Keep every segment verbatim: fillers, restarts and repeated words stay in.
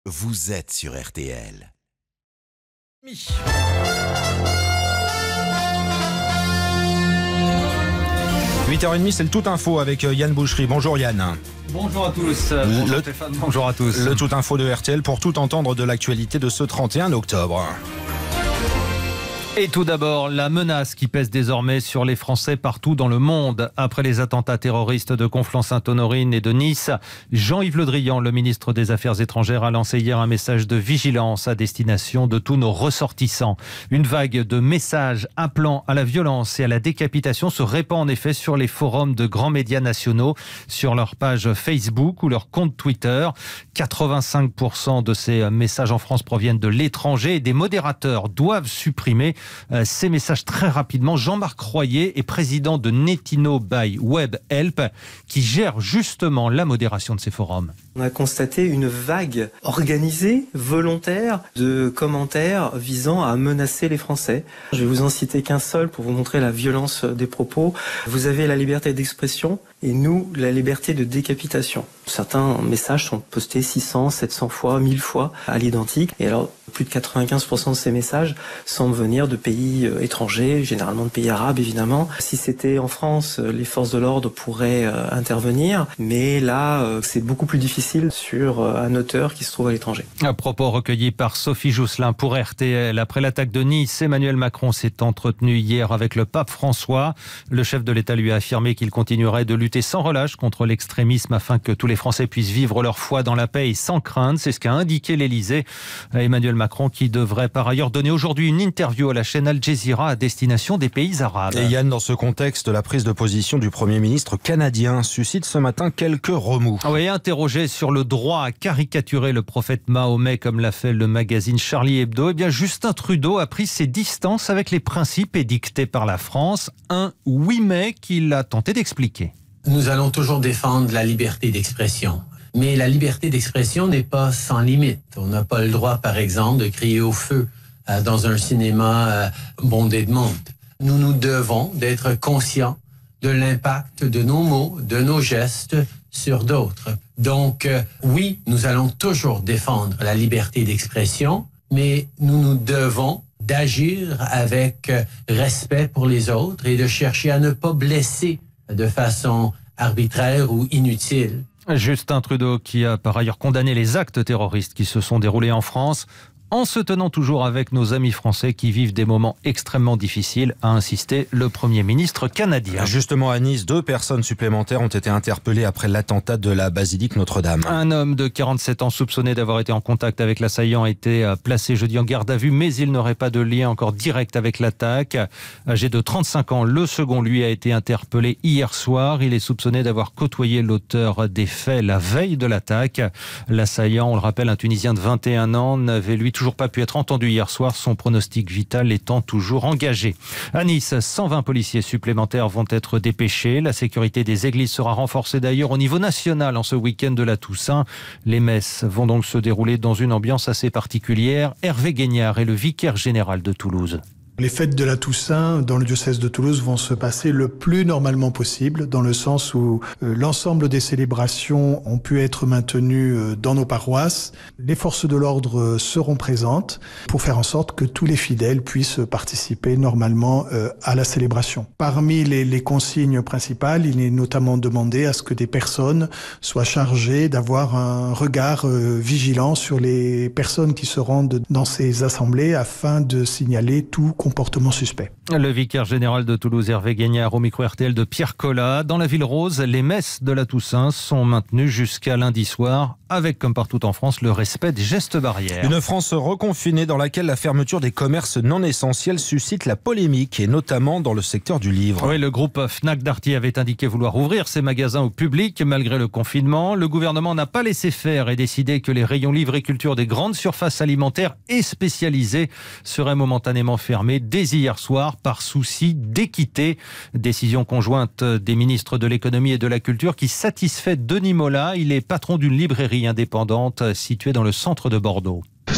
vous êtes sur R T L. huit heures trente, c'est le Tout Info avec Yann Boucherie. Bonjour Yann. Bonjour à tous. Bonjour le, Stéphane, bonjour à tous. Le Tout Info de R T L pour tout entendre de l'actualité de ce trente et un octobre. Et tout d'abord, la menace qui pèse désormais sur les Français partout dans le monde. Après les attentats terroristes de Conflans-Sainte-Honorine et de Nice, Jean-Yves Le Drian, le ministre des Affaires étrangères, a lancé hier un message de vigilance à destination de tous nos ressortissants. Une vague de messages appelant à la violence et à la décapitation se répand en effet sur les forums de grands médias nationaux, sur leur page Facebook ou leur compte Twitter. quatre-vingt-cinq pour cent de ces messages en France proviennent de l'étranger et des modérateurs doivent supprimer ces messages très rapidement. Jean-Marc Royer est président de Netino by Web Help qui gère justement la modération de ces forums. On a constaté une vague organisée, volontaire, de commentaires visant à menacer les Français. Je vais vous en citer qu'un seul pour vous montrer la violence des propos. Vous avez la liberté d'expression et nous, la liberté de décapitation. Certains messages sont postés six cents, sept cents fois, mille fois à l'identique. Et alors, plus de quatre-vingt-quinze pour cent de ces messages semblent venir de pays étrangers, généralement de pays arabes évidemment. Si c'était en France, les forces de l'ordre pourraient intervenir. Mais là, c'est beaucoup plus difficile sur un auteur qui se trouve à l'étranger. À propos recueillis par Sophie Jousselin pour R T L. Après l'attaque de Nice, Emmanuel Macron s'est entretenu hier avec le pape François. Le chef de l'État lui a affirmé qu'il continuerait de lutter sans relâche contre l'extrémisme afin que tous les Français puissent vivre leur foi dans la paix et sans crainte. C'est ce qu'a indiqué l'Élysée. Emmanuel Macron qui devrait par ailleurs donner aujourd'hui une interview à la chaîne Al Jazeera à destination des pays arabes. Et Yann, dans ce contexte, la prise de position du Premier ministre canadien suscite ce matin quelques remous. Oui, interrogé sur le droit à caricaturer le prophète Mahomet comme l'a fait le magazine Charlie Hebdo, eh bien Justin Trudeau a pris ses distances avec les principes édictés par la France. Un huit mai qu'il a tenté d'expliquer. Nous allons toujours défendre la liberté d'expression. Mais la liberté d'expression n'est pas sans limite. On n'a pas le droit, par exemple, de crier au feu euh, dans un cinéma euh, bondé de monde. Nous nous devons d'être conscients de l'impact de nos mots, de nos gestes sur d'autres. Donc, euh, oui, nous allons toujours défendre la liberté d'expression, mais nous nous devons d'agir avec euh, respect pour les autres et de chercher à ne pas blesser de façon arbitraire ou inutile. Justin Trudeau qui a par ailleurs condamné les actes terroristes qui se sont déroulés en France, en se tenant toujours avec nos amis français qui vivent des moments extrêmement difficiles, a insisté le Premier ministre canadien. Justement à Nice, deux personnes supplémentaires ont été interpellées après l'attentat de la basilique Notre-Dame. Un homme de quarante-sept ans soupçonné d'avoir été en contact avec l'assaillant a été placé jeudi en garde à vue, mais il n'aurait pas de lien encore direct avec l'attaque. Âgé de trente-cinq ans, le second lui a été interpellé hier soir. Il est soupçonné d'avoir côtoyé l'auteur des faits la veille de l'attaque. L'assaillant, on le rappelle, un Tunisien de vingt et un ans, n'avait lui toujours pas pu être entendu hier soir, son pronostic vital étant toujours engagé. À Nice, cent vingt policiers supplémentaires vont être dépêchés. La sécurité des églises sera renforcée d'ailleurs au niveau national en ce week-end de la Toussaint. Les messes vont donc se dérouler dans une ambiance assez particulière. Hervé Guignard est le vicaire général de Toulouse. Les fêtes de la Toussaint dans le diocèse de Toulouse vont se passer le plus normalement possible, dans le sens où euh, l'ensemble des célébrations ont pu être maintenues euh, dans nos paroisses. Les forces de l'ordre euh, seront présentes pour faire en sorte que tous les fidèles puissent participer normalement euh, à la célébration. Parmi les, les consignes principales, il est notamment demandé à ce que des personnes soient chargées d'avoir un regard euh, vigilant sur les personnes qui se rendent dans ces assemblées afin de signaler tout comportement suspect. Le vicaire général de Toulouse, Hervé Guignard, au micro R T L de Pierre Collat. Dans la ville rose, les messes de la Toussaint sont maintenues jusqu'à lundi soir, avec, comme partout en France, le respect des gestes barrières. Une France reconfinée dans laquelle la fermeture des commerces non essentiels suscite la polémique, et notamment dans le secteur du livre. Oui, le groupe Fnac Darty avait indiqué vouloir ouvrir ses magasins au public malgré le confinement. Le gouvernement n'a pas laissé faire et décidé que les rayons livre et culture des grandes surfaces alimentaires et spécialisées seraient momentanément fermés dès hier soir par souci d'équité. Décision conjointe des ministres de l'économie et de la culture qui satisfait Denis Mola. Il est patron d'une librairie indépendante située dans le centre de Bordeaux.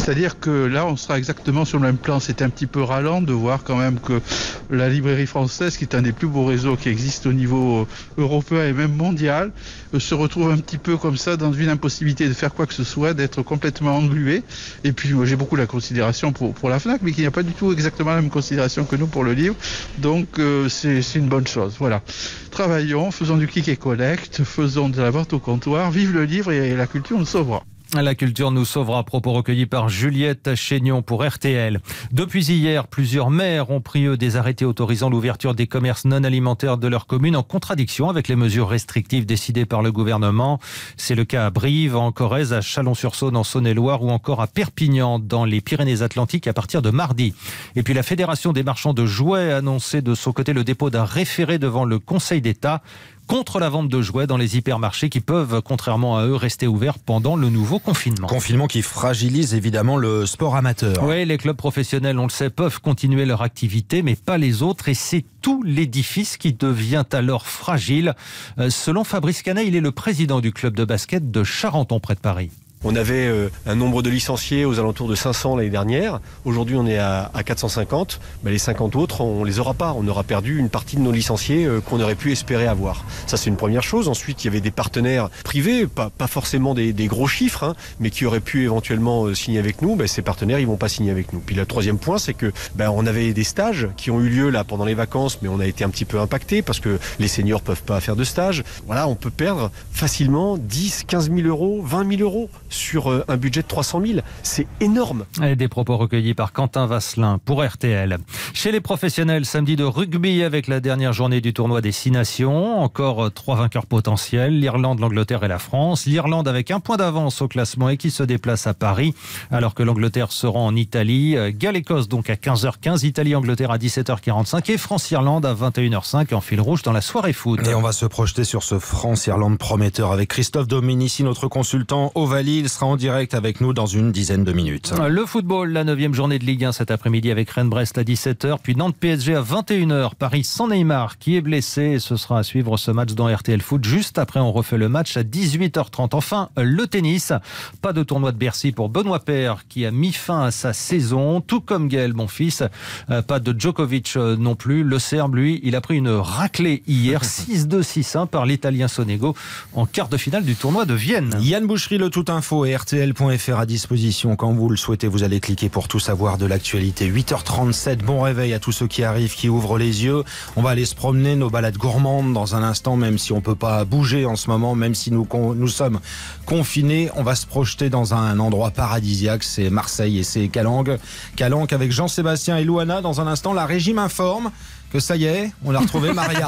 C'est-à-dire que là, on sera exactement sur le même plan. C'est un petit peu ralent de voir quand même que la librairie française, qui est un des plus beaux réseaux qui existent au niveau européen et même mondial, se retrouve un petit peu comme ça dans une impossibilité de faire quoi que ce soit, d'être complètement engluée. Et puis moi j'ai beaucoup la considération pour, pour la FNAC, mais qui n'a pas du tout exactement la même considération que nous pour le livre. Donc euh, c'est, c'est une bonne chose. Voilà. Travaillons, faisons du click et collect, faisons de la vente au comptoir, vive le livre et la culture nous sauvera. La culture nous sauvera, propos recueillis par Juliette Chénion pour R T L. Depuis hier, plusieurs maires ont pris eux, des arrêtés autorisant l'ouverture des commerces non alimentaires de leur commune en contradiction avec les mesures restrictives décidées par le gouvernement. C'est le cas à Brive, en Corrèze, à Chalon-sur-Saône, en Saône-et-Loire ou encore à Perpignan, dans les Pyrénées-Atlantiques à partir de mardi. Et puis la Fédération des marchands de jouets a annoncé de son côté le dépôt d'un référé devant le Conseil d'État contre la vente de jouets dans les hypermarchés qui peuvent, contrairement à eux, rester ouverts pendant le nouveau confinement. Confinement qui fragilise évidemment le sport amateur. Oui, les clubs professionnels, on le sait, peuvent continuer leur activité, mais pas les autres. Et c'est tout l'édifice qui devient alors fragile. Euh, selon Fabrice Canet, il est le président du club de basket de Charenton, près de Paris. On avait euh, un nombre de licenciés aux alentours de cinq cents l'année dernière. Aujourd'hui, on est à, à quatre cent cinquante. Ben, les cinquante autres, on les aura pas. On aura perdu une partie de nos licenciés euh, qu'on aurait pu espérer avoir. Ça, c'est une première chose. Ensuite, il y avait des partenaires privés, pas, pas forcément des, des gros chiffres, hein, mais qui auraient pu éventuellement euh, signer avec nous. Ben, ces partenaires, ils vont pas signer avec nous. Puis le troisième point, c'est que ben, on avait des stages qui ont eu lieu là pendant les vacances, mais on a été un petit peu impacté parce que les seniors peuvent pas faire de stage. Voilà, on peut perdre facilement dix, quinze mille euros, vingt mille euros sur un budget de trois cent mille. C'est énorme. Et des propos recueillis par Quentin Vasselin pour R T L. Chez les professionnels, samedi de rugby avec la dernière journée du tournoi des Six Nations. Encore trois vainqueurs potentiels, l'Irlande, l'Angleterre et la France. L'Irlande avec un point d'avance au classement et qui se déplace à Paris, alors que l'Angleterre se rend en Italie. Galles-Écosse donc à quinze heures quinze, Italie-Angleterre à dix-sept heures quarante-cinq et France-Irlande à vingt et une heures cinq en fil rouge dans la soirée foot. Et on va se projeter sur ce France-Irlande prometteur avec Christophe Dominici, notre consultant Ovalie. Il sera en direct avec nous dans une dizaine de minutes. Le football, la neuvième journée de Ligue un cet après-midi avec Rennes-Brest à dix-sept heures, puis Nantes-P S G à vingt et une heures. Paris sans Neymar qui est blessé et ce sera à suivre ce match dans R T L Foot. Juste après, on refait le match à dix-huit heures trente. Enfin, le tennis. Pas de tournoi de Bercy pour Benoît Paire qui a mis fin à sa saison, tout comme Gaël, mon fils. Pas de Djokovic non plus. Le Serbe, lui, il a pris une raclée hier, six deux six un par l'Italien Sonego en quart de finale du tournoi de Vienne. Yann Boucherie, le tout info et R T L point F R à disposition quand vous le souhaitez. Vous allez cliquer pour tout savoir de l'actualité. huit heures trente-sept, bon réveil à tous ceux qui arrivent, qui ouvrent les yeux. On va aller se promener, nos balades gourmandes dans un instant, même si on peut pas bouger en ce moment, même si nous, nous sommes confinés. On va se projeter dans un endroit paradisiaque, c'est Marseille et c'est Calanque. Calanque avec Jean-Sébastien et Louana. Dans un instant, la régie m'informe que ça y est, on a retrouvé Maria.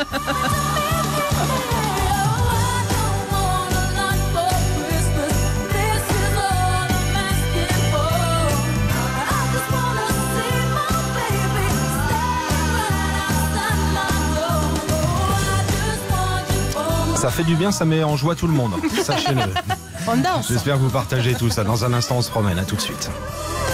Ça fait du bien, ça met en joie tout le monde. Sachez-le. On danse. J'espère que vous partagez tout ça. Dans un instant, on se promène. À tout de suite.